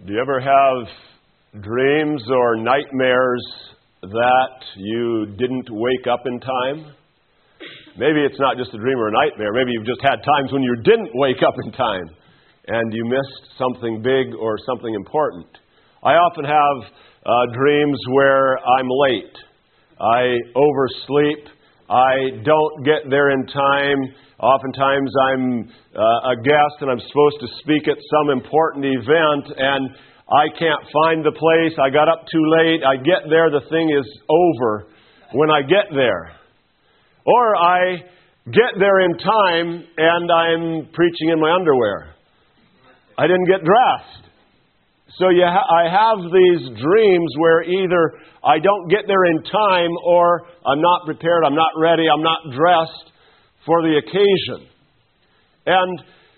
Do you ever have dreams or nightmares that you didn't wake up in time? Maybe it's not just a dream or a nightmare. Maybe you've just had times when you didn't wake up in time and you missed something big or something important. I often have dreams where I'm late. I oversleep. I don't get there in time. Oftentimes I'm a guest and I'm supposed to speak at some important event and I can't find the place. I got up too late. I get there, the thing is over when I get there. Or I get there in time and I'm preaching in my underwear. I didn't get dressed. So I have these dreams where either I don't get there in time or I'm not prepared, I'm not ready, I'm not dressed for the occasion. And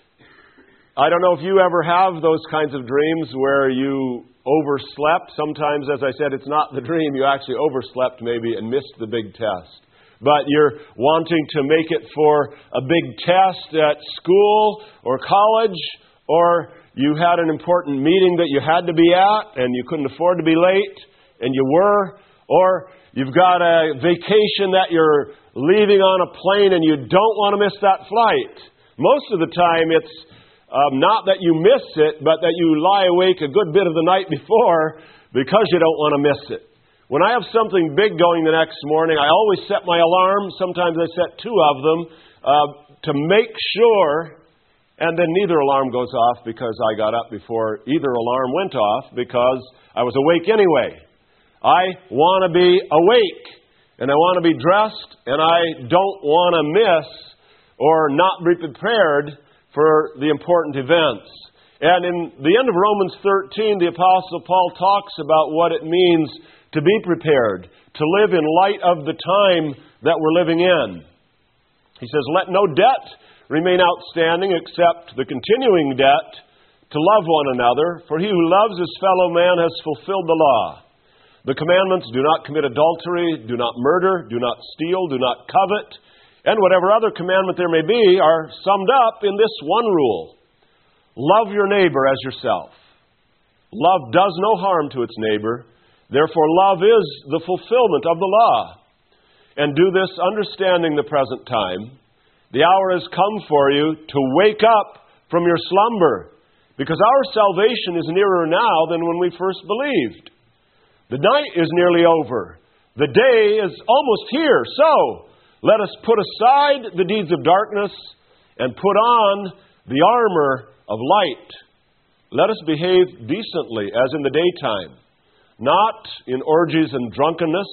I don't know if you ever have those kinds of dreams where you overslept. Sometimes, as I said, it's not the dream. You actually overslept maybe and missed the big test. But you're wanting to make it for a big test at school or college, or you had an important meeting that you had to be at and you couldn't afford to be late, and you were, or you've got a vacation that you're leaving on a plane and you don't want to miss that flight. Most of the time it's not that you miss it, but that you lie awake a good bit of the night before because you don't want to miss it. When I have something big going the next morning, I always set my alarm. Sometimes I set two of them to make sure, and then neither alarm goes off because I got up before either alarm went off because I was awake anyway. I want to be awake, and I want to be dressed, and I don't want to miss or not be prepared for the important events. And in the end of Romans 13, the Apostle Paul talks about what it means to be prepared, to live in light of the time that we're living in. He says, "Let no debt remain outstanding except the continuing debt to love one another, for he who loves his fellow man has fulfilled the law. The commandments, do not commit adultery, do not murder, do not steal, do not covet, and whatever other commandment there may be are summed up in this one rule. Love your neighbor as yourself. Love does no harm to its neighbor. Therefore, love is the fulfillment of the law. And do this understanding the present time. The hour has come for you to wake up from your slumber, because our salvation is nearer now than when we first believed. The night is nearly over. The day is almost here. So, let us put aside the deeds of darkness and put on the armor of light. Let us behave decently as in the daytime, not in orgies and drunkenness,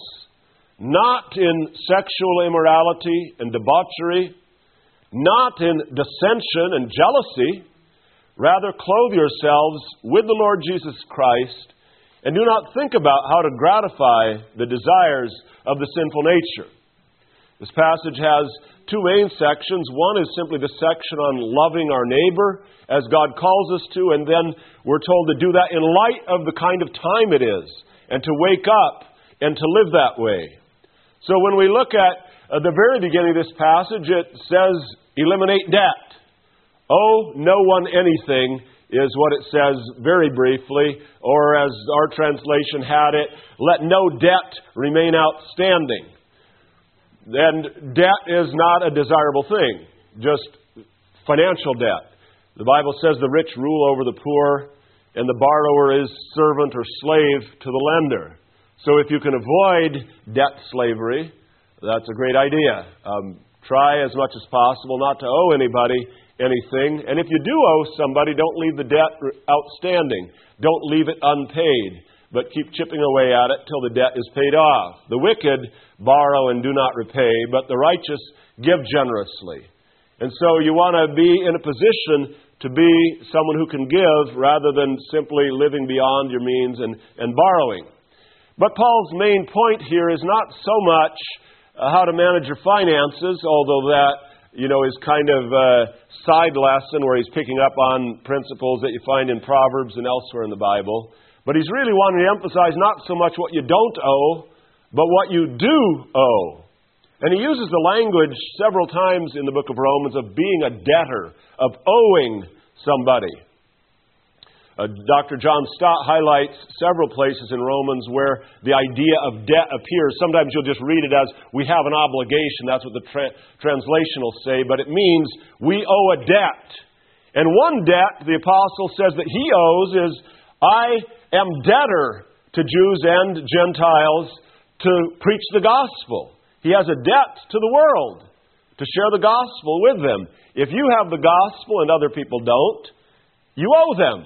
not in sexual immorality and debauchery, not in dissension and jealousy. Rather, clothe yourselves with the Lord Jesus Christ, and do not think about how to gratify the desires of the sinful nature." This passage has two main sections. One is simply the section on loving our neighbor as God calls us to, and then we're told to do that in light of the kind of time it is, and to wake up and to live that way. So when we look at the very beginning of this passage, it says, eliminate debt. Owe no one anything is what it says very briefly, or as our translation had it, let no debt remain outstanding. And debt is not a desirable thing, just financial debt. The Bible says the rich rule over the poor, and the borrower is servant or slave to the lender. So if you can avoid debt slavery, that's a great idea. Try as much as possible not to owe anybody anything. And if you do owe somebody, don't leave the debt outstanding. Don't leave it unpaid, but keep chipping away at it till the debt is paid off. The wicked borrow and do not repay, but the righteous give generously. And so you want to be in a position to be someone who can give rather than simply living beyond your means and borrowing. But Paul's main point here is not so much how to manage your finances, although that is kind of a side lesson where he's picking up on principles that you find in Proverbs and elsewhere in the Bible. But he's really wanting to emphasize not so much what you don't owe, but what you do owe. And he uses the language several times in the book of Romans of being a debtor, of owing somebody. Dr. John Stott highlights several places in Romans where the idea of debt appears. Sometimes you'll just read it as, we have an obligation. That's what the translation will say. But it means we owe a debt. And one debt, the apostle says that he owes is, I am debtor to Jews and Gentiles to preach the gospel. He has a debt to the world to share the gospel with them. If you have the gospel and other people don't, you owe them.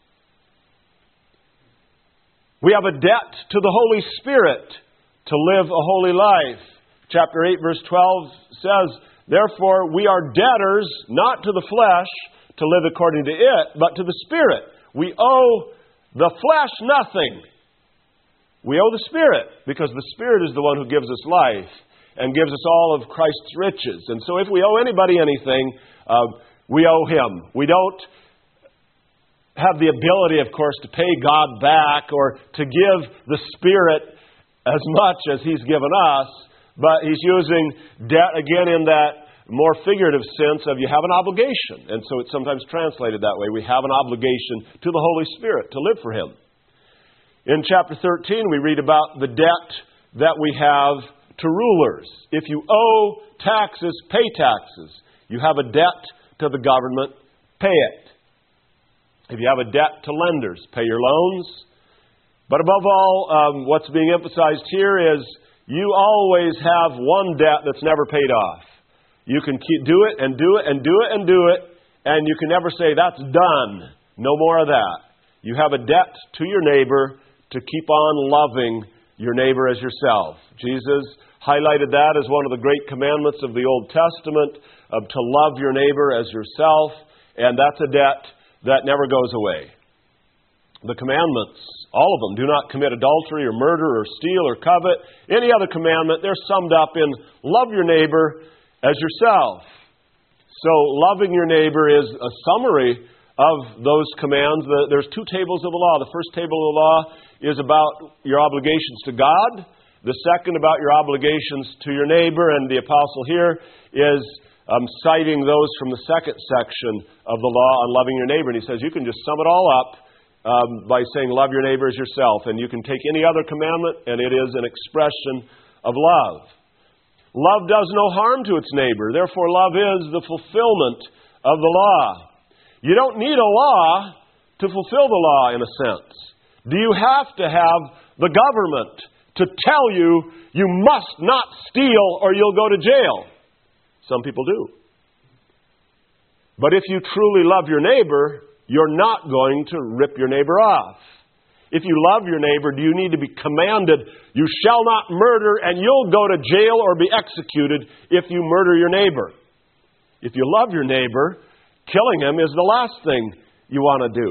We have a debt to the Holy Spirit to live a holy life. Chapter 8, verse 12 says, therefore we are debtors not to the flesh to live according to it, but to the Spirit. We owe the flesh nothing. We owe the Spirit, because the Spirit is the one who gives us life and gives us all of Christ's riches. And so if we owe anybody anything, we owe Him. We don't have the ability, of course, to pay God back or to give the Spirit as much as He's given us, but He's using debt again in that more figurative sense of you have an obligation. And so it's sometimes translated that way. We have an obligation to the Holy Spirit to live for Him. In chapter 13, we read about the debt that we have to rulers. If you owe taxes, pay taxes. You have a debt to the government, pay it. If you have a debt to lenders, pay your loans. But above all, what's being emphasized here is you always have one debt that's never paid off. You can do it and do it and do it and do it, and you can never say, that's done. No more of that. You have a debt to your neighbor to keep on loving your neighbor as yourself. Jesus highlighted that as one of the great commandments of the Old Testament, to love your neighbor as yourself, and that's a debt that never goes away. The commandments, all of them, do not commit adultery or murder or steal or covet. Any other commandment, they're summed up in love your neighbor as yourself. So loving your neighbor is a summary of those commands. There's two tables of the law. The first table of the law is about your obligations to God. The second about your obligations to your neighbor. And the apostle here is citing those from the second section of the law on loving your neighbor. And he says you can just sum it all up by saying love your neighbor as yourself. And you can take any other commandment and it is an expression of love. Love does no harm to its neighbor. Therefore, love is the fulfillment of the law. You don't need a law to fulfill the law, in a sense. Do you have to have the government to tell you you must not steal or you'll go to jail? Some people do. But if you truly love your neighbor, you're not going to rip your neighbor off. If you love your neighbor, do you need to be commanded, you shall not murder and you'll go to jail or be executed if you murder your neighbor? If you love your neighbor, killing him is the last thing you want to do.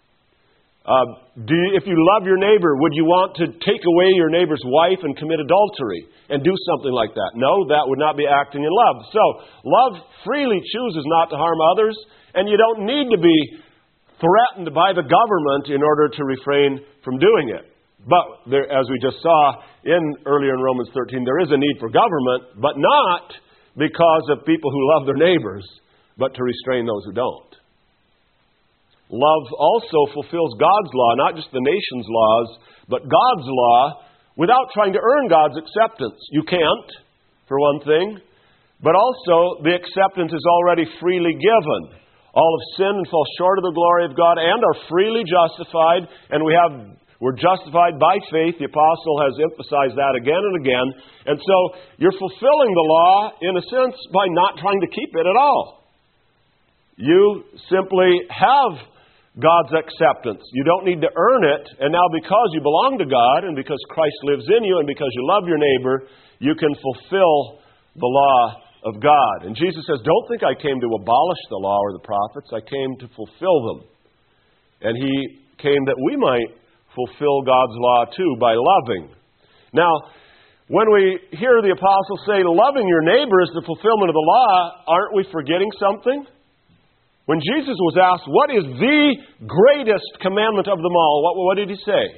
If you love your neighbor, would you want to take away your neighbor's wife and commit adultery and do something like that? No, that would not be acting in love. So, love freely chooses not to harm others, and you don't need to be threatened by the government in order to refrain from doing it. But there, as we just saw earlier in Romans 13, there is a need for government, but not because of people who love their neighbors, but to restrain those who don't. Love also fulfills God's law, not just the nation's laws, but God's law, without trying to earn God's acceptance. You can't, for one thing, but also the acceptance is already freely given. All have sinned and fall short of the glory of God and are freely justified, and we're justified by faith. The apostle has emphasized that again and again. And so you're fulfilling the law, in a sense, by not trying to keep it at all. You simply have God's acceptance. You don't need to earn it, and now because you belong to God, and because Christ lives in you, and because you love your neighbor, you can fulfill the law of God. And Jesus says, don't think I came to abolish the law or the prophets. I came to fulfill them. And He came that we might fulfill God's law too by loving. Now, when we hear the apostle say loving your neighbor is the fulfillment of the law, aren't we forgetting something? When Jesus was asked, what is the greatest commandment of them all? What did He say?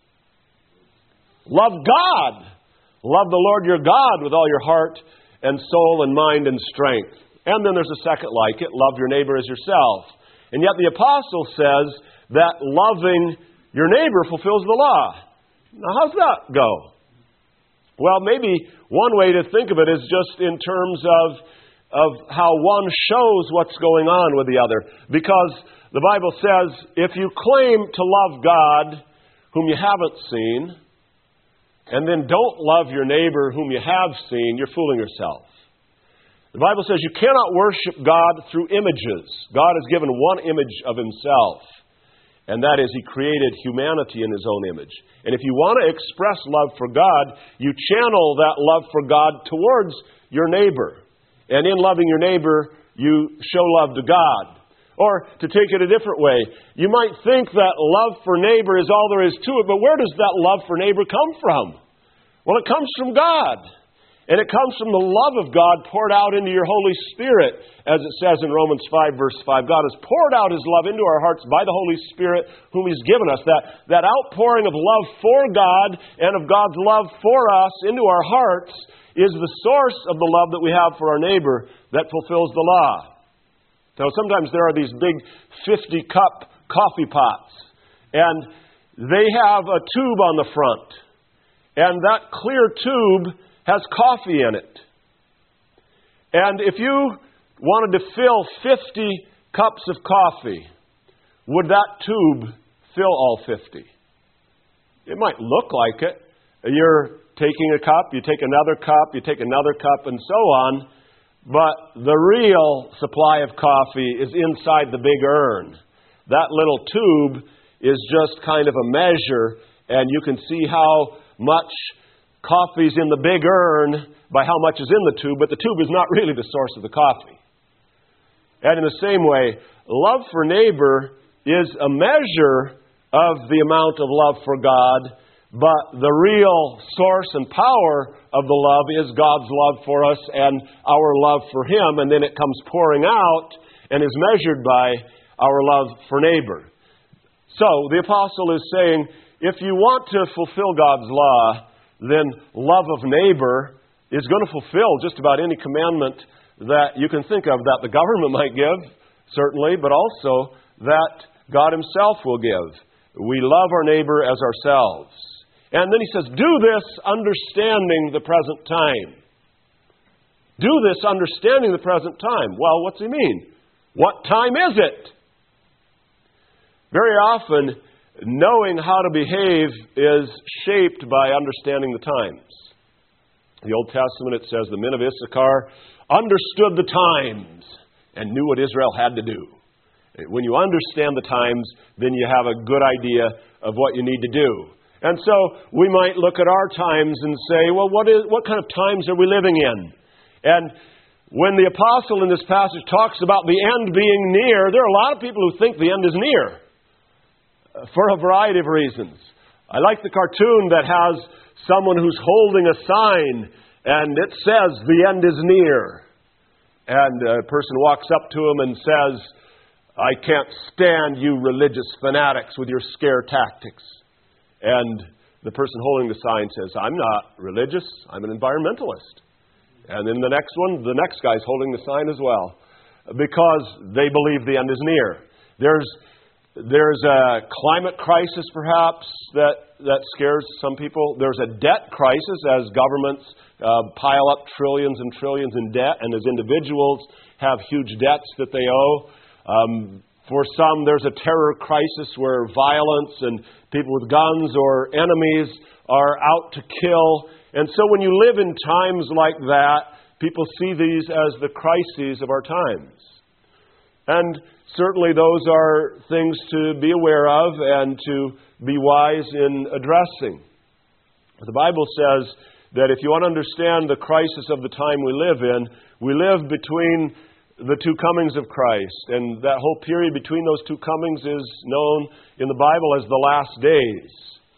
Love God. Love the Lord your God with all your heart and soul and mind and strength. And then there's a second like it, love your neighbor as yourself. And yet the apostle says that loving your neighbor fulfills the law. Now, how's that go? Well, maybe one way to think of it is just in terms of how one shows what's going on with the other. Because the Bible says, if you claim to love God whom you haven't seen, and then don't love your neighbor whom you have seen, you're fooling yourself. The Bible says you cannot worship God through images. God has given one image of Himself, and that is He created humanity in His own image. And if you want to express love for God, you channel that love for God towards your neighbor. And in loving your neighbor, you show love to God. Or, to take it a different way, you might think that love for neighbor is all there is to it, but where does that love for neighbor come from? Well, it comes from God. And it comes from the love of God poured out into your Holy Spirit, as it says in Romans 5, verse 5. God has poured out His love into our hearts by the Holy Spirit, whom He's given us. That outpouring of love for God and of God's love for us into our hearts is the source of the love that we have for our neighbor that fulfills the law. Now, sometimes there are these big 50-cup coffee pots, and they have a tube on the front, and that clear tube has coffee in it. And if you wanted to fill 50 cups of coffee, would that tube fill all 50? It might look like it. You're taking a cup, you take another cup, you take another cup, and so on. But the real supply of coffee is inside the big urn. That little tube is just kind of a measure, and you can see how much coffee's in the big urn by how much is in the tube, but the tube is not really the source of the coffee. And in the same way, love for neighbor is a measure of the amount of love for God, but the real source and power of the love is God's love for us and our love for Him, and then it comes pouring out and is measured by our love for neighbor. So, the apostle is saying, if you want to fulfill God's law, then love of neighbor is going to fulfill just about any commandment that you can think of that the government might give, certainly, but also that God Himself will give. We love our neighbor as ourselves. And then he says, do this understanding the present time. Do this understanding the present time. Well, what's he mean? What time is it? Very often, knowing how to behave is shaped by understanding the times. In the Old Testament, it says the men of Issachar understood the times and knew what Israel had to do. When you understand the times, then you have a good idea of what you need to do. And so we might look at our times and say, well, what kind of times are we living in? And when the apostle in this passage talks about the end being near, there are a lot of people who think the end is near for a variety of reasons. I like the cartoon that has someone who's holding a sign and it says, the end is near. And a person walks up to him and says, I can't stand you religious fanatics with your scare tactics. And the person holding the sign says, I'm not religious, I'm an environmentalist. And then the next guy's holding the sign as well, because they believe the end is near. There's a climate crisis, perhaps, that scares some people. There's a debt crisis as governments pile up trillions and trillions in debt, and as individuals have huge debts that they owe. For some, there's a terror crisis where violence and people with guns or enemies are out to kill. And so when you live in times like that, people see these as the crises of our times. And certainly those are things to be aware of and to be wise in addressing. The Bible says that if you want to understand the crisis of the time we live in, we live between the two comings of Christ. And that whole period between those two comings is known in the Bible as the last days.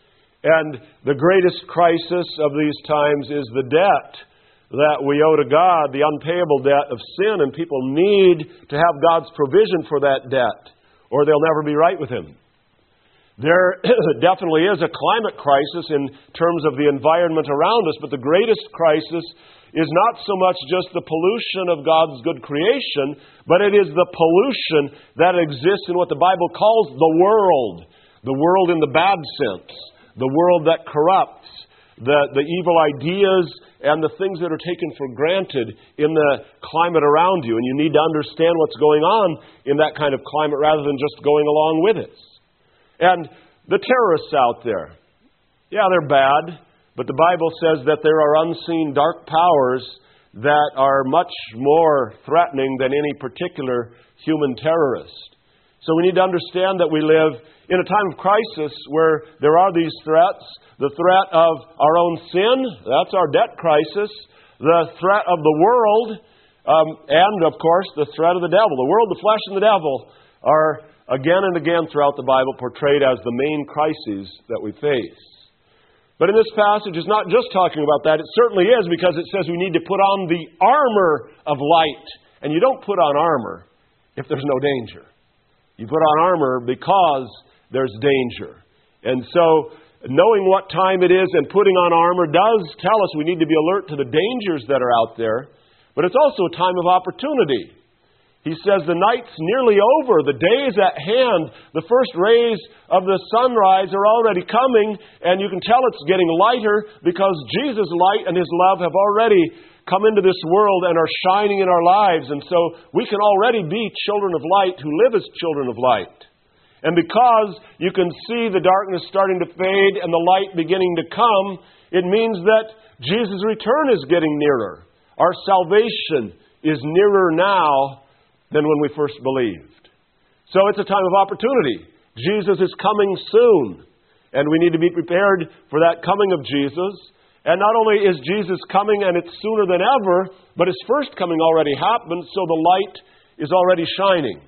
And the greatest crisis of these times is the debt that we owe to God, the unpayable debt of sin, and people need to have God's provision for that debt, or they'll never be right with Him. There definitely is a climate crisis in terms of the environment around us, but the greatest crisis is not so much just the pollution of God's good creation, but it is the pollution that exists in what the Bible calls the world. The world in the bad sense. The world that corrupts. The evil ideas and the things that are taken for granted in the climate around you. And you need to understand what's going on in that kind of climate rather than just going along with it. And the terrorists out there, yeah, they're bad, but the Bible says that there are unseen dark powers that are much more threatening than any particular human terrorist. So we need to understand that we live in a time of crisis where there are these threats. The threat of our own sin, that's our debt crisis. The threat of the world, and of course the threat of the devil. The world, the flesh, and the devil are again and again throughout the Bible portrayed as the main crises that we face. But in this passage, it's not just talking about that. It certainly is, because it says we need to put on the armor of light. And you don't put on armor if there's no danger. You put on armor because there's danger. And so, knowing what time it is and putting on armor does tell us we need to be alert to the dangers that are out there. But it's also a time of opportunity. He says the night's nearly over. The day is at hand. The first rays of the sunrise are already coming, and you can tell it's getting lighter because Jesus' light and His love have already come into this world and are shining in our lives. And so we can already be children of light who live as children of light. And because you can see the darkness starting to fade and the light beginning to come, it means that Jesus' return is getting nearer. Our salvation is nearer now than when we first believed. So it's a time of opportunity. Jesus is coming soon. And we need to be prepared for that coming of Jesus. And not only is Jesus coming and it's sooner than ever, but His first coming already happened, so the light is already shining.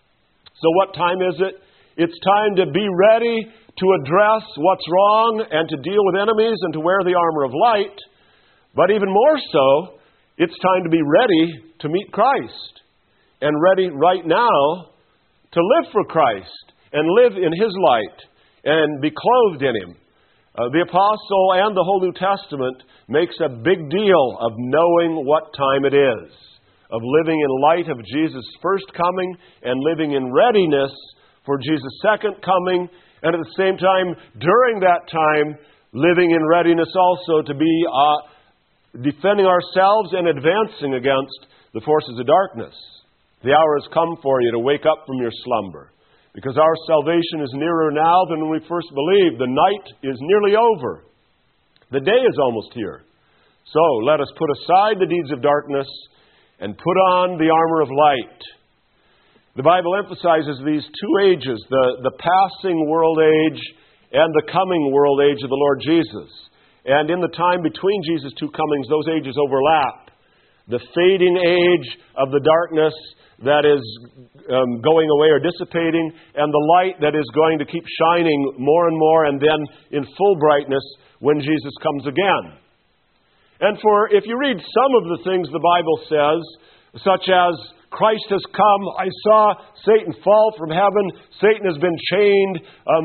So what time is it? It's time to be ready to address what's wrong and to deal with enemies and to wear the armor of light. But even more so, it's time to be ready to meet Christ. And ready right now to live for Christ and live in His light and be clothed in Him. The Apostle and the whole New Testament makes a big deal of knowing what time it is, of living in light of Jesus' first coming and living in readiness for Jesus' second coming, and at the same time, during that time, living in readiness also to be defending ourselves and advancing against the forces of darkness. The hour has come for you to wake up from your slumber, because our salvation is nearer now than when we first believed. The night is nearly over. The day is almost here. So let us put aside the deeds of darkness and put on the armor of light. The Bible emphasizes these two ages, the passing world age and the coming world age of the Lord Jesus. And in the time between Jesus' two comings, those ages overlap. The fading age of the darkness that is going away or dissipating, and the light that is going to keep shining more and more, and then in full brightness when Jesus comes again. And if you read some of the things the Bible says, such as, Christ has come, I saw Satan fall from heaven, Satan has been chained,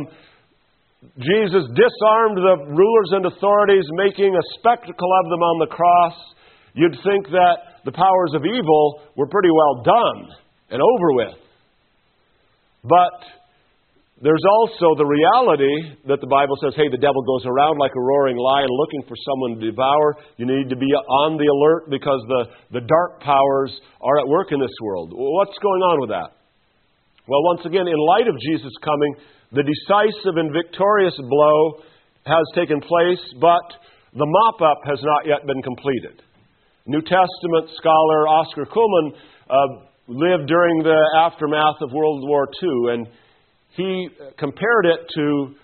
Jesus disarmed the rulers and authorities, making a spectacle of them on the cross, you'd think that the powers of evil were pretty well done and over with. But there's also the reality that the Bible says, hey, the devil goes around like a roaring lion looking for someone to devour. You need to be on the alert because the dark powers are at work in this world. What's going on with that? Well, once again, in light of Jesus coming, the decisive and victorious blow has taken place, but the mop-up has not yet been completed. New Testament scholar Oscar Cullmann lived during the aftermath of World War II, and he compared it to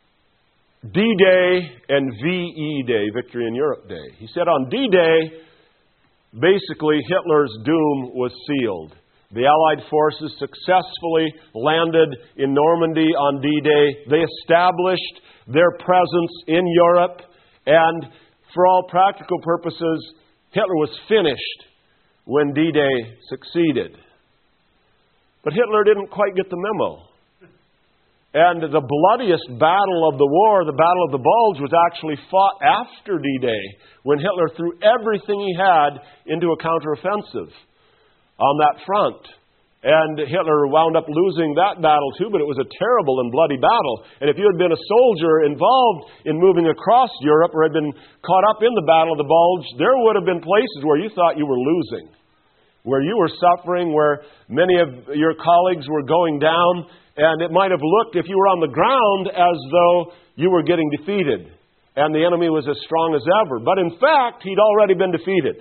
D-Day and VE Day, Victory in Europe Day. He said on D-Day, basically Hitler's doom was sealed. The Allied forces successfully landed in Normandy on D-Day. They established their presence in Europe, and for all practical purposes, Hitler was finished when D-Day succeeded. But Hitler didn't quite get the memo. And the bloodiest battle of the war, the Battle of the Bulge, was actually fought after D-Day, when Hitler threw everything he had into a counteroffensive on that front. And Hitler wound up losing that battle too, but it was a terrible and bloody battle. And if you had been a soldier involved in moving across Europe or had been caught up in the Battle of the Bulge, there would have been places where you thought you were losing, where you were suffering, where many of your colleagues were going down. And it might have looked, if you were on the ground, as though you were getting defeated and the enemy was as strong as ever. But in fact, he'd already been defeated.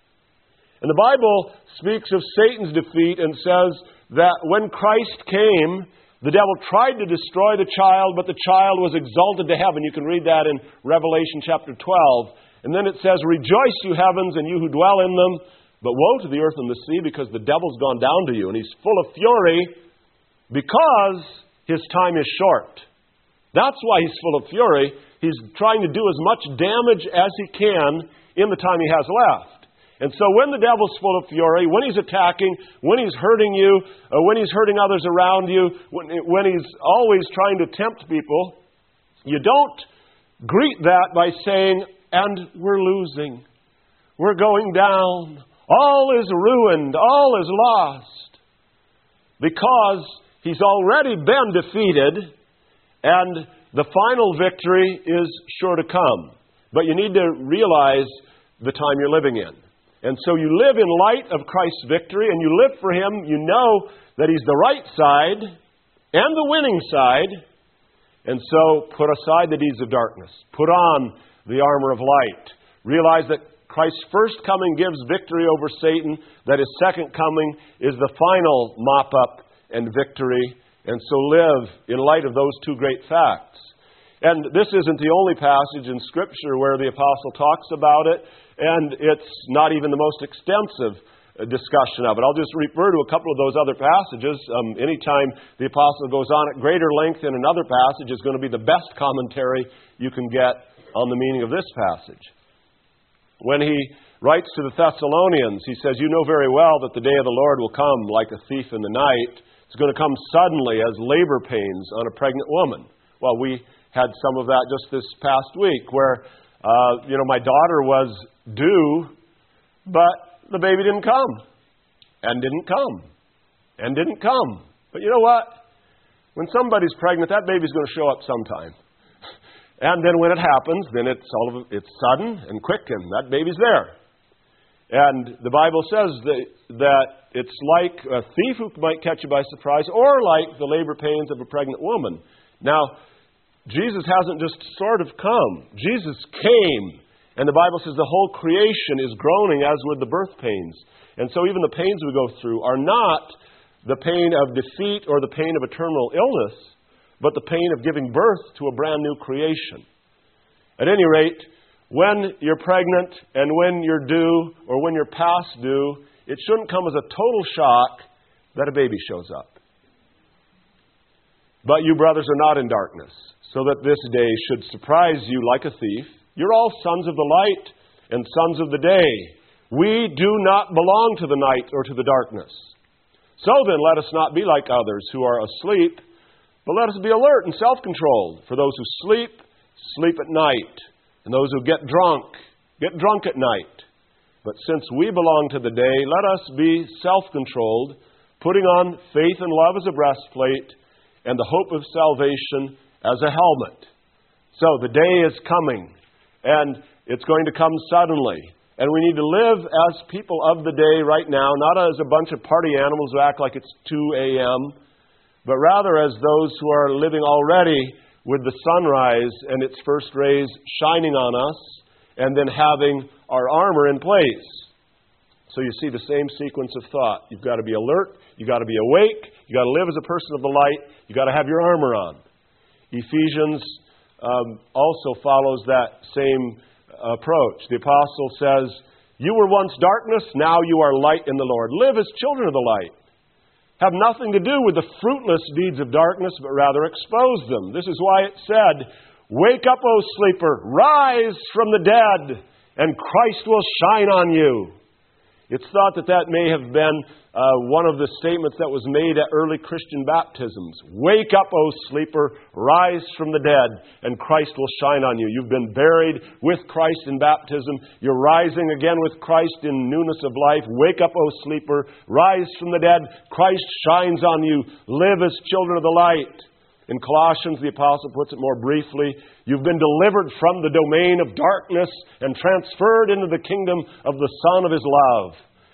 And the Bible speaks of Satan's defeat and says that when Christ came, the devil tried to destroy the child, but the child was exalted to heaven. You can read that in Revelation chapter 12. And then it says, "Rejoice, you heavens, and you who dwell in them. But woe to the earth and the sea, because the devil's gone down to you, and he's full of fury, because his time is short." That's why he's full of fury. He's trying to do as much damage as he can in the time he has left. And so when the devil's full of fury, when he's attacking, when he's hurting you, when he's hurting others around you, when he's always trying to tempt people, you don't greet that by saying, "And we're losing. We're going down. All is ruined. All is lost." Because he's already been defeated, and the final victory is sure to come. But you need to realize the time you're living in. And so you live in light of Christ's victory, and you live for Him. You know that He's the right side and the winning side. And so put aside the deeds of darkness. Put on the armor of light. Realize that Christ's first coming gives victory over Satan, that His second coming is the final mop-up and victory, and so live in light of those two great facts. And this isn't the only passage in Scripture where the Apostle talks about it, and it's not even the most extensive discussion of it. I'll just refer to a couple of those other passages. Anytime the Apostle goes on at greater length in another passage is going to be the best commentary you can get on the meaning of this passage. When he writes to the Thessalonians, he says, "You know very well that the day of the Lord will come like a thief in the night. It's going to come suddenly as labor pains on a pregnant woman." Well, we had some of that just this past week where, my daughter was due, but the baby didn't come, and didn't come, and didn't come. But you know what? When somebody's pregnant, that baby's going to show up sometime. And then when it happens, then it's sudden and quick, and that baby's there. And the Bible says that it's like a thief who might catch you by surprise, or like the labor pains of a pregnant woman. Now, Jesus hasn't just sort of come. Jesus came. And the Bible says the whole creation is groaning as with the birth pains. And so even the pains we go through are not the pain of defeat or the pain of a terminal illness, but the pain of giving birth to a brand new creation. At any rate, when you're pregnant and when you're due or when you're past due, it shouldn't come as a total shock that a baby shows up. But you brothers are not in darkness, so that this day should surprise you like a thief. You're all sons of the light and sons of the day. We do not belong to the night or to the darkness. So then, let us not be like others who are asleep, but let us be alert and self-controlled. For those who sleep, sleep at night. And those who get drunk at night. But since we belong to the day, let us be self-controlled, putting on faith and love as a breastplate, and the hope of salvation as a helmet. So the day is coming, and it's going to come suddenly. And we need to live as people of the day right now, not as a bunch of party animals who act like it's 2 a.m., but rather as those who are living already with the sunrise and its first rays shining on us, and then having our armor in place. So you see the same sequence of thought. You've got to be alert, you've got to be awake, you've got to live as a person of the light, you've got to have your armor on. Ephesians also follows that same approach. The apostle says, "You were once darkness, now you are light in the Lord. Live as children of the light. Have nothing to do with the fruitless deeds of darkness, but rather expose them." This is why it said, "Wake up, O sleeper, rise from the dead, and Christ will shine on you." It's thought that that may have been one of the statements that was made at early Christian baptisms. Wake up, O sleeper, rise from the dead, and Christ will shine on you. You've been buried with Christ in baptism. You're rising again with Christ in newness of life. Wake up, O sleeper, rise from the dead. Christ shines on you. Live as children of the light. In Colossians, the apostle puts it more briefly. You've been delivered from the domain of darkness and transferred into the kingdom of the Son of His love.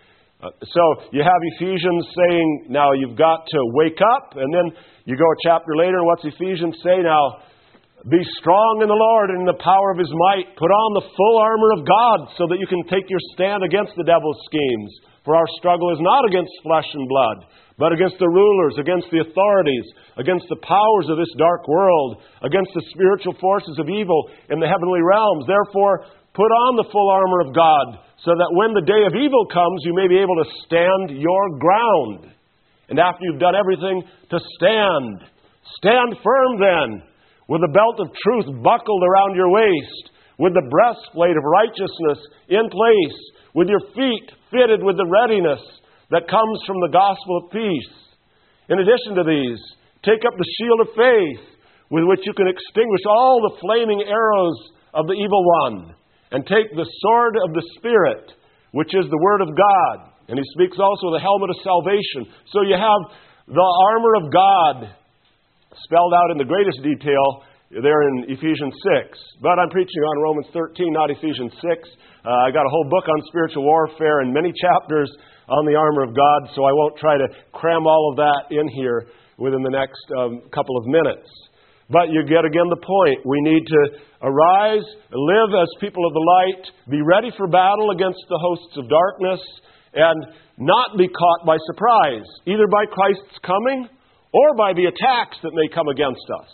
So you have Ephesians saying, now you've got to wake up. And then you go a chapter later, and what's Ephesians say now? Be strong in the Lord and in the power of His might. Put on the full armor of God so that you can take your stand against the devil's schemes. For our struggle is not against flesh and blood, but against the rulers, against the authorities, against the powers of this dark world, against the spiritual forces of evil in the heavenly realms. Therefore, put on the full armor of God, so that when the day of evil comes, you may be able to stand your ground. And after you've done everything, to stand. Stand firm then, with the belt of truth buckled around your waist, with the breastplate of righteousness in place, with your feet fitted with the readiness that comes from the gospel of peace. In addition to these, take up the shield of faith, with which you can extinguish all the flaming arrows of the evil one, and take the sword of the Spirit, which is the Word of God. And he speaks also of the helmet of salvation. So you have the armor of God spelled out in the greatest detail there in Ephesians 6. But I'm preaching on Romans 13, not Ephesians 6. I got a whole book on spiritual warfare and many chapters on the armor of God, so I won't try to cram all of that in here within the next couple of minutes. But you get again the point. We need to arise, live as people of the light, be ready for battle against the hosts of darkness, and not be caught by surprise, either by Christ's coming or by the attacks that may come against us.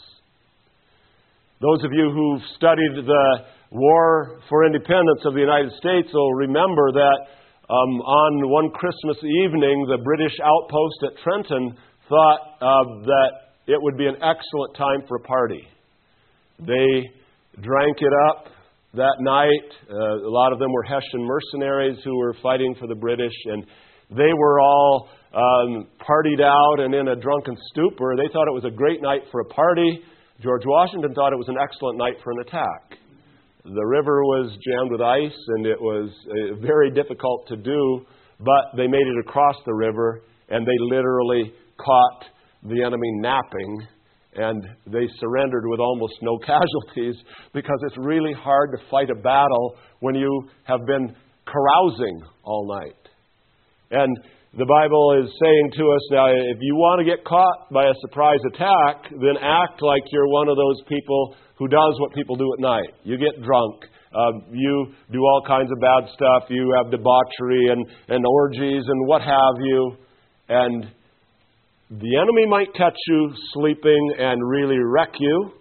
Those of you who've studied the War for Independence of the United States will remember that on one Christmas evening, the British outpost at Trenton thought that it would be an excellent time for a party. They drank it up that night. A lot of them were Hessian mercenaries who were fighting for the British, and they were all partied out and in a drunken stupor. They thought it was a great night for a party. George Washington thought it was an excellent night for an attack. The river was jammed with ice, and it was very difficult to do, but they made it across the river, and they literally caught the enemy napping, and they surrendered with almost no casualties, because it's really hard to fight a battle when you have been carousing all night. And the Bible is saying to us now, if you want to get caught by a surprise attack, then act like you're one of those people who does what people do at night. You get drunk. You do all kinds of bad stuff. You have debauchery and orgies and what have you. And the enemy might catch you sleeping and really wreck you.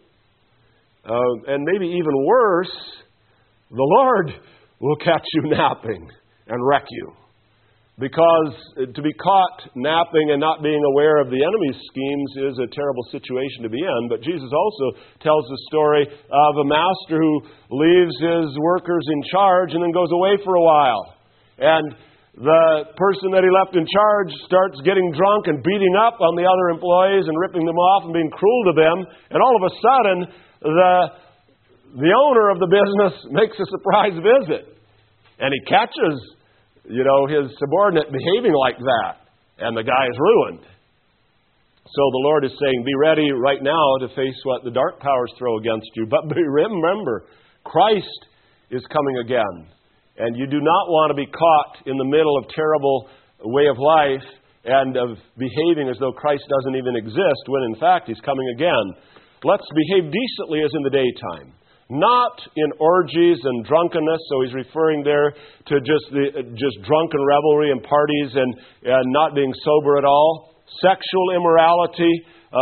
And maybe even worse, the Lord will catch you napping and wreck you. Because to be caught napping and not being aware of the enemy's schemes is a terrible situation to be in. But Jesus also tells the story of a master who leaves his workers in charge and then goes away for a while. And the person that he left in charge starts getting drunk and beating up on the other employees and ripping them off and being cruel to them. And all of a sudden, the owner of the business makes a surprise visit. And he catches his subordinate behaving like that, and the guy is ruined. So the Lord is saying, be ready right now to face what the dark powers throw against you. But remember, Christ is coming again. And you do not want to be caught in the middle of terrible way of life and of behaving as though Christ doesn't even exist, when in fact He's coming again. Let's behave decently as in the daytime. Not in orgies and drunkenness, so he's referring there to just drunken revelry and parties and not being sober at all. Sexual immorality,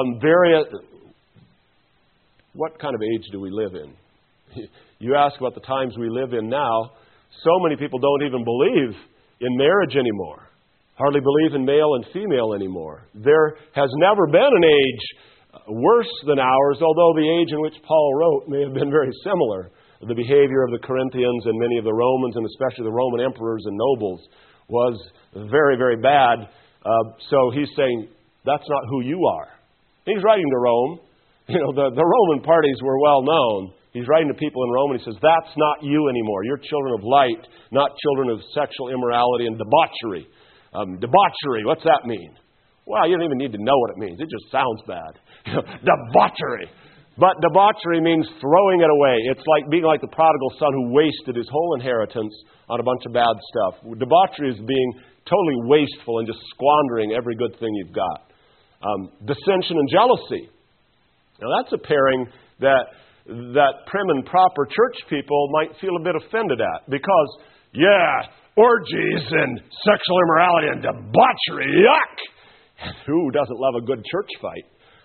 what kind of age do we live in? You ask about the times we live in now, so many people don't even believe in marriage anymore. Hardly believe in male and female anymore. There has never been an age worse than ours, although the age in which Paul wrote may have been very similar. The behavior of the Corinthians and many of the Romans, and especially the Roman emperors and nobles, was very, very bad. So he's saying, that's not who you are. He's writing to Rome. You know, the Roman parties were well known. He's writing to people in Rome and he says, that's not you anymore. You're children of light, not children of sexual immorality and debauchery. Debauchery, what's that mean? Well, you don't even need to know what it means. It just sounds bad. Debauchery. But debauchery means throwing it away. It's like being like the prodigal son who wasted his whole inheritance on a bunch of bad stuff. Debauchery is being totally wasteful and just squandering every good thing you've got. Dissension and jealousy. Now that's a pairing that prim and proper church people might feel a bit offended at. Because, orgies and sexual immorality and debauchery, yuck! And who doesn't love a good church fight?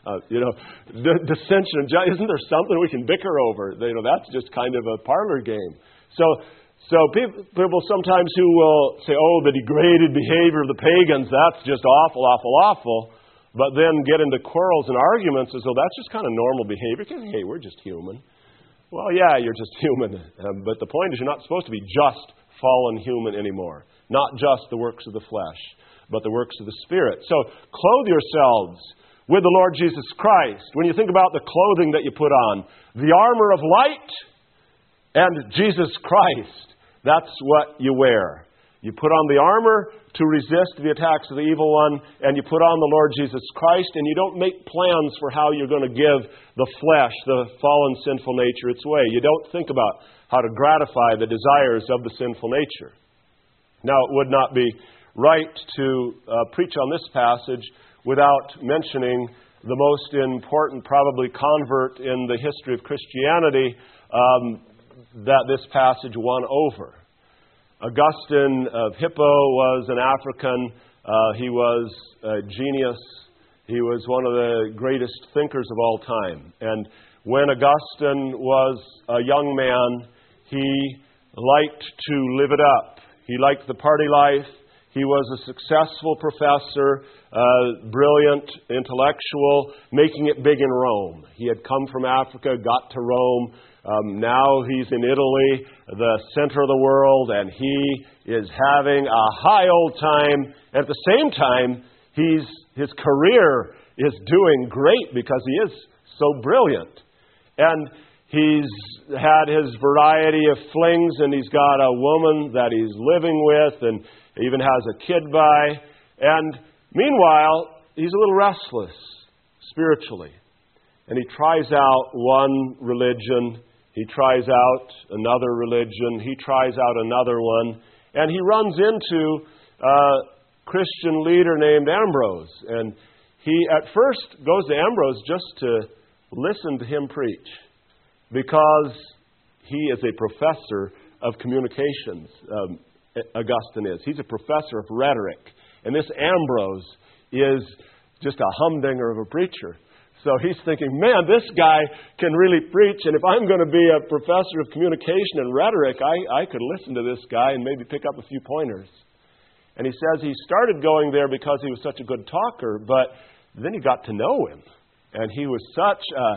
Dissension and jealousy. Isn't there something we can bicker over? That's just kind of a parlor game. So people sometimes who will say, the degraded behavior of the pagans, that's just awful, awful, awful. But then get into quarrels and arguments as though that's just kind of normal behavior. Hey, we're just human. Well, yeah, you're just human. But the point is you're not supposed to be just fallen human anymore. Not just the works of the flesh, but the works of the Spirit. So clothe yourselves with the Lord Jesus Christ. When you think about the clothing that you put on, the armor of light and Jesus Christ, that's what you wear. You put on the armor to resist the attacks of the evil one, and you put on the Lord Jesus Christ, and you don't make plans for how you're going to give the flesh, the fallen sinful nature, its way. You don't think about how to gratify the desires of the sinful nature. Now, it would not be right to preach on this passage without mentioning the most important, probably, convert in the history of Christianity that this passage won over. Augustine of Hippo was an African. He was a genius. He was one of the greatest thinkers of all time. And when Augustine was a young man, he liked to live it up. He liked the party life. He was a successful professor, brilliant, intellectual, making it big in Rome. He had come from Africa, got to Rome. Now he's in Italy, the center of the world, and he is having a high old time. At the same time, his career is doing great because he is so brilliant. And he's had his variety of flings, and he's got a woman that he's living with, and even has a kid by. And meanwhile, he's a little restless spiritually. And he tries out one religion. He tries out another religion. He tries out another one. And he runs into a Christian leader named Ambrose. And he at first goes to Ambrose just to listen to him preach, because he is a professor of communications, Augustine is. He's a professor of rhetoric. And this Ambrose is just a humdinger of a preacher. So he's thinking, man, this guy can really preach, and if I'm going to be a professor of communication and rhetoric, I could listen to this guy and maybe pick up a few pointers. And he says he started going there because he was such a good talker, but then he got to know him. And he was such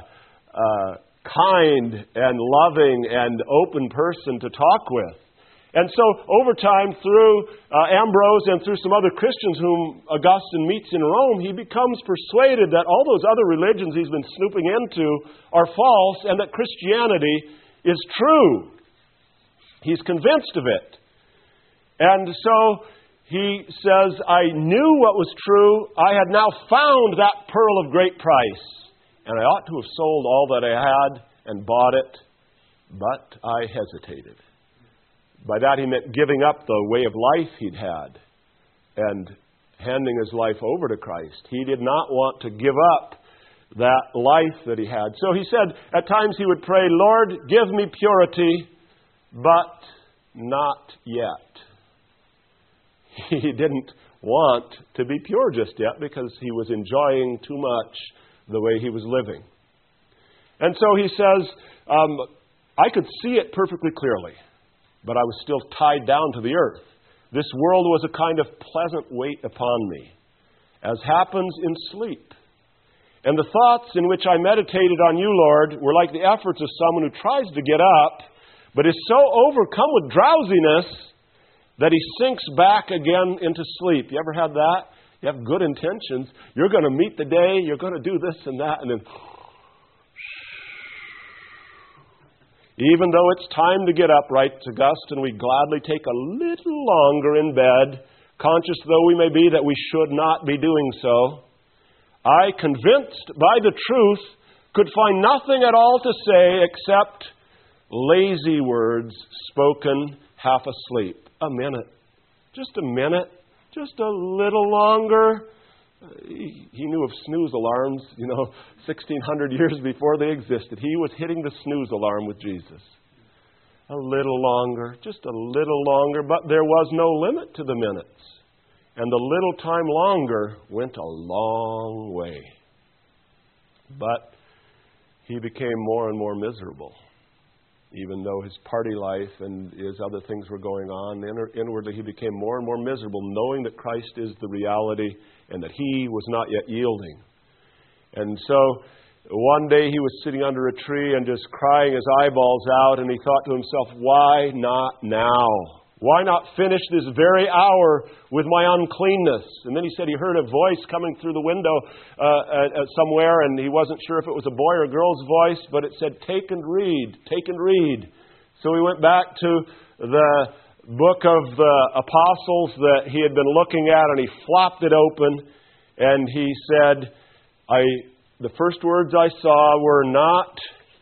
a kind and loving and open person to talk with. And so over time, through Ambrose and through some other Christians whom Augustine meets in Rome, he becomes persuaded that all those other religions he's been snooping into are false and that Christianity is true. He's convinced of it. And so he says, I knew what was true. I had now found that pearl of great price. And I ought to have sold all that I had and bought it, but I hesitated. By that he meant giving up the way of life he'd had and handing his life over to Christ. He did not want to give up that life that he had. So he said at times he would pray, Lord, give me purity, but not yet. He didn't want to be pure just yet because he was enjoying too much the way he was living. And so he says, I could see it perfectly clearly, but I was still tied down to the earth. This world was a kind of pleasant weight upon me, as happens in sleep. And the thoughts in which I meditated on you, Lord, were like the efforts of someone who tries to get up, but is so overcome with drowsiness that he sinks back again into sleep. You ever had that? You have good intentions. You're going to meet the day. You're going to do this and that. And then, even though it's time to get up, writes Augustine, we gladly take a little longer in bed, conscious though we may be that we should not be doing so. I, convinced by the truth, could find nothing at all to say except lazy words spoken half asleep. A minute. Just a minute. Just a little longer. He knew of snooze alarms, 1,600 years before they existed. He was hitting the snooze alarm with Jesus. A little longer, just a little longer, but there was no limit to the minutes. And the little time longer went a long way. But he became more and more miserable. Even though his party life and his other things were going on, inwardly he became more and more miserable, knowing that Christ is the reality and that he was not yet yielding. And so one day he was sitting under a tree and just crying his eyeballs out, and he thought to himself, why not now? Why not finish this very hour with my uncleanness? And then he said he heard a voice coming through the window somewhere, and he wasn't sure if it was a boy or a girl's voice, but it said, take and read, take and read. So he went back to the book of the apostles that he had been looking at, and he flopped it open, and he said, the first words I saw were not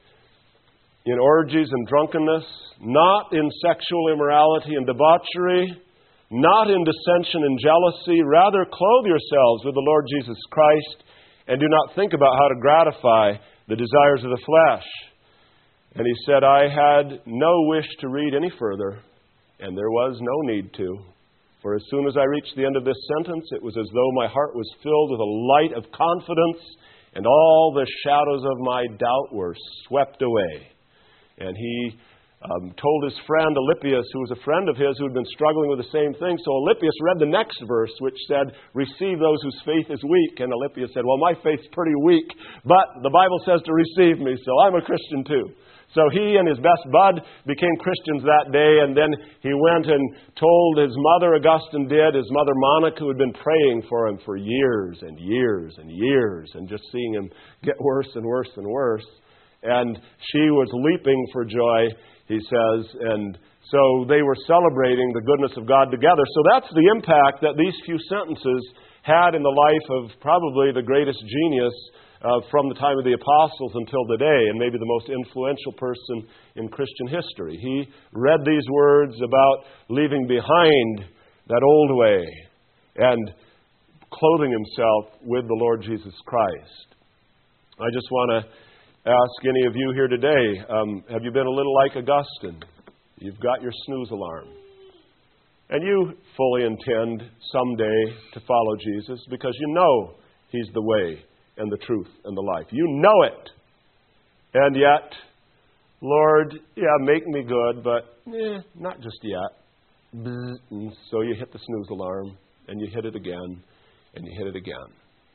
in orgies and drunkenness, not in sexual immorality and debauchery, not in dissension and jealousy. Rather, clothe yourselves with the Lord Jesus Christ, and do not think about how to gratify the desires of the flesh. And he said, I had no wish to read any further, and there was no need to. For as soon as I reached the end of this sentence, it was as though my heart was filled with a light of confidence, and all the shadows of my doubt were swept away. And he told his friend Alypius, who was a friend of his who had been struggling with the same thing. So Alypius read the next verse, which said, receive those whose faith is weak. And Alypius said, well, my faith's pretty weak, but the Bible says to receive me, so I'm a Christian too. So he and his best bud became Christians that day, and then he went and told his mother, Augustine did, his mother Monica, who had been praying for him for years and years and years, and just seeing him get worse and worse and worse. And she was leaping for joy, he says, and so they were celebrating the goodness of God together. So that's the impact that these few sentences had in the life of probably the greatest genius from the time of the apostles until today, and maybe the most influential person in Christian history. He read these words about leaving behind that old way and clothing himself with the Lord Jesus Christ. I just want to ask any of you here today, have you been a little like Augustine? You've got your snooze alarm. And you fully intend someday to follow Jesus because you know he's the way and the truth and the life. You know it. And yet, Lord, make me good, but not just yet. And so you hit the snooze alarm, and you hit it again, and you hit it again.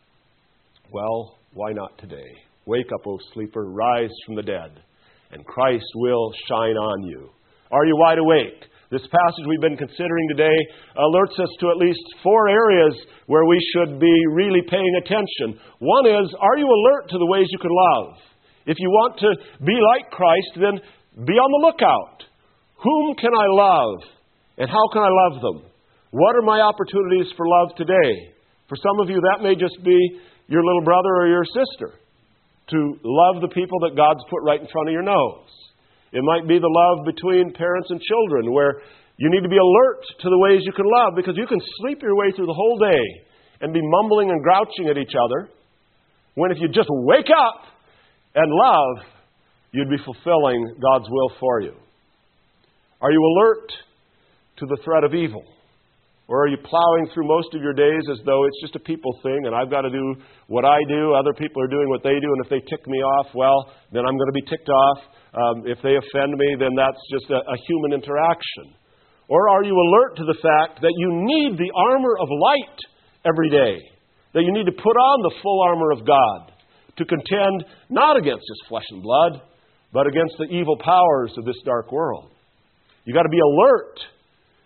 Well, why not today? Wake up, O sleeper, rise from the dead, and Christ will shine on you. Are you wide awake? This passage we've been considering today alerts us to at least 4 areas where we should be really paying attention. One is, are you alert to the ways you can love? If you want to be like Christ, then be on the lookout. Whom can I love? And how can I love them? What are my opportunities for love today? For some of you, that may just be your little brother or your sister. To love the people that God's put right in front of your nose. It might be the love between parents and children, where you need to be alert to the ways you can love, because you can sleep your way through the whole day and be mumbling and grouching at each other, when if you just wake up and love, you'd be fulfilling God's will for you. Are you alert to the threat of evil? Or are you plowing through most of your days as though it's just a people thing and I've got to do what I do, other people are doing what they do, and if they tick me off, well, then I'm going to be ticked off. If they offend me, then that's just a human interaction. Or are you alert to the fact that you need the armor of light every day? That you need to put on the full armor of God to contend not against just flesh and blood, but against the evil powers of this dark world. You've got to be alert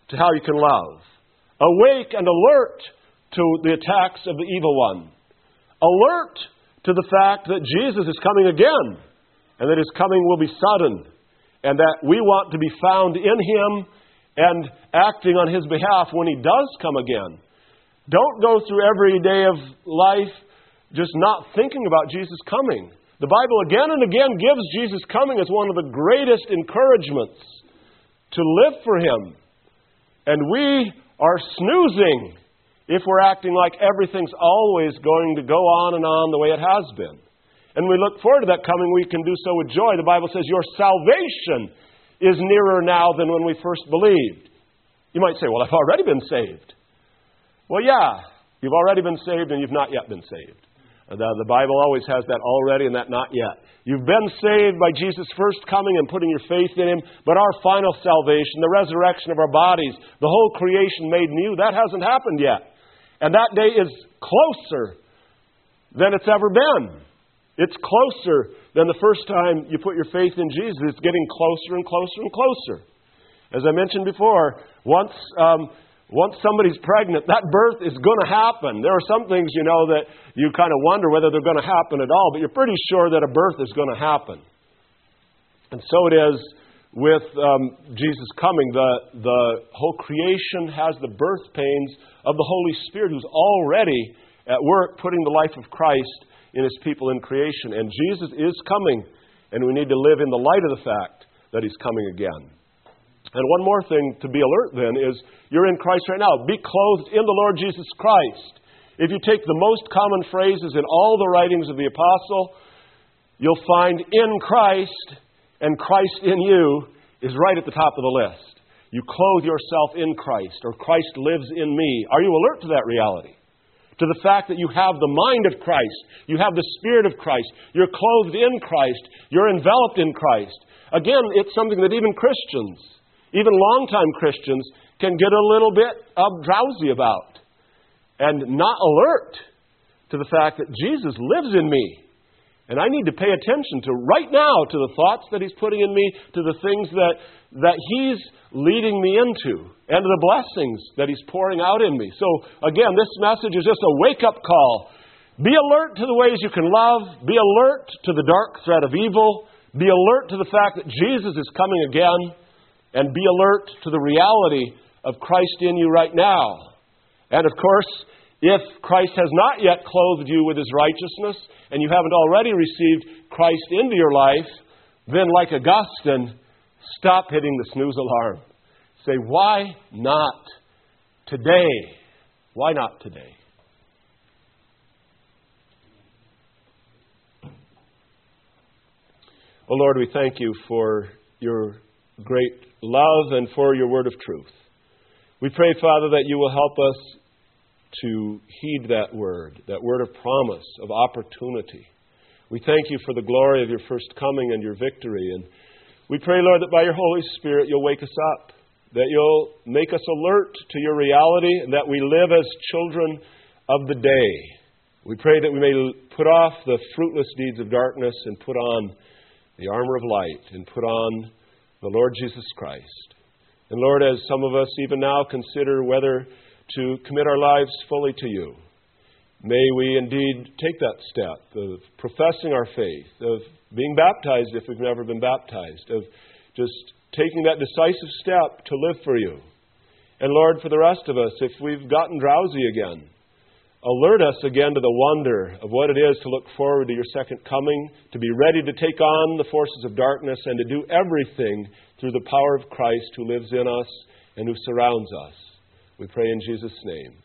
to how you can love. Awake and alert to the attacks of the evil one. Alert to the fact that Jesus is coming again, and that His coming will be sudden, and that we want to be found in Him and acting on His behalf when He does come again. Don't go through every day of life just not thinking about Jesus coming. The Bible again and again gives Jesus coming as one of the greatest encouragements to live for Him. And we are snoozing if we're acting like everything's always going to go on and on the way it has been. And we look forward to that coming, we can do so with joy. The Bible says your salvation is nearer now than when we first believed. You might say, well, I've already been saved. Well, yeah, you've already been saved and you've not yet been saved. The Bible always has that already and that not yet. You've been saved by Jesus' first coming and putting your faith in Him, but our final salvation, the resurrection of our bodies, the whole creation made new, that hasn't happened yet. And that day is closer than it's ever been. It's closer than the first time you put your faith in Jesus. It's getting closer and closer and closer. As I mentioned before, once somebody's pregnant, that birth is going to happen. There are some things, that you kind of wonder whether they're going to happen at all, but you're pretty sure that a birth is going to happen. And so it is with Jesus coming. The whole creation has the birth pains of the Holy Spirit, who's already at work putting the life of Christ in His people in creation. And Jesus is coming, and we need to live in the light of the fact that He's coming again. And one more thing to be alert then is you're in Christ right now. Be clothed in the Lord Jesus Christ. If you take the most common phrases in all the writings of the apostle, you'll find in Christ and Christ in you is right at the top of the list. You clothe yourself in Christ, or Christ lives in me. Are you alert to that reality? To the fact that you have the mind of Christ, you have the Spirit of Christ, you're clothed in Christ, you're enveloped in Christ. Again, it's something that even Christians, even longtime Christians, can get a little bit drowsy about and not alert to the fact that Jesus lives in me. And I need to pay attention to right now to the thoughts that He's putting in me, to the things that He's leading me into, and to the blessings that He's pouring out in me. So again, this message is just a wake-up call. Be alert to the ways you can love. Be alert to the dark threat of evil. Be alert to the fact that Jesus is coming again. And be alert to the reality of Christ in you right now. And of course, if Christ has not yet clothed you with His righteousness, and you haven't already received Christ into your life, then like Augustine, stop hitting the snooze alarm. Say, why not today? Why not today? Oh Lord, we thank You for Your great love and for Your word of truth. We pray, Father, that You will help us to heed that word of promise, of opportunity. We thank You for the glory of Your first coming and Your victory. And we pray, Lord, that by Your Holy Spirit You'll wake us up, that You'll make us alert to Your reality, and that we live as children of the day. We pray that we may put off the fruitless deeds of darkness and put on the armor of light and put on the Lord Jesus Christ. And Lord, as some of us even now consider whether to commit our lives fully to You, may we indeed take that step of professing our faith, of being baptized if we've never been baptized, of just taking that decisive step to live for You. And Lord, for the rest of us, if we've gotten drowsy again, alert us again to the wonder of what it is to look forward to Your second coming, to be ready to take on the forces of darkness and to do everything through the power of Christ who lives in us and who surrounds us. We pray in Jesus' name.